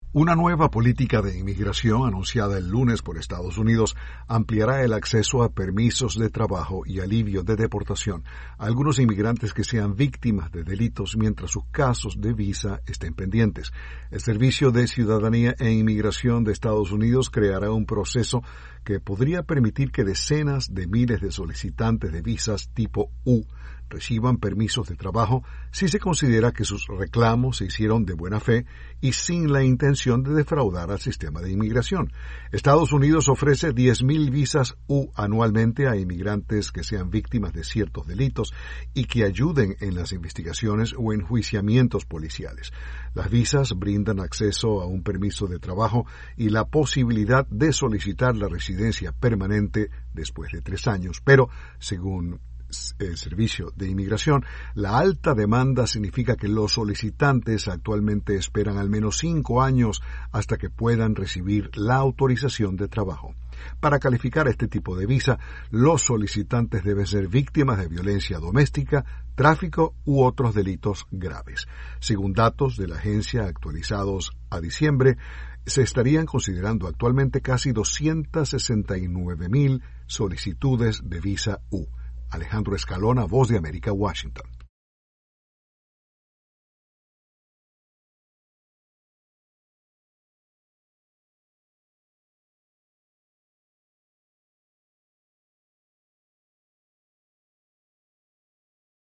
Una nueva política de inmigración anunciada el lunes por Estados Unidos ampliará el acceso a permisos de trabajo y alivio de deportación a algunos inmigrantes que sean víctimas de delitos mientras sus casos de visa estén pendientes. El Servicio de Ciudadanía e Inmigración de Estados Unidos creará un proceso que podría permitir que decenas de miles de solicitantes de visas tipo U reciban permisos de trabajo si se considera que sus reclamos se hicieron de buena fe y sin la intención de defraudar al sistema de inmigración. Estados Unidos ofrece 10,000 visas U anualmente a inmigrantes que sean víctimas de ciertos delitos y que ayuden en las investigaciones o enjuiciamientos policiales. Las visas brindan acceso a un permiso de trabajo y la posibilidad de solicitar la residencia permanente después de 3 años, pero, según el Servicio de Inmigración, la alta demanda significa que los solicitantes actualmente esperan al menos 5 años hasta que puedan recibir la autorización de trabajo. Para calificar este tipo de visa, los solicitantes deben ser víctimas de violencia doméstica, tráfico u otros delitos graves. Según datos de la agencia actualizados a diciembre, se estarían considerando actualmente casi 269,000 solicitudes de visa U. Alejandro Escalona, Voz de América, Washington.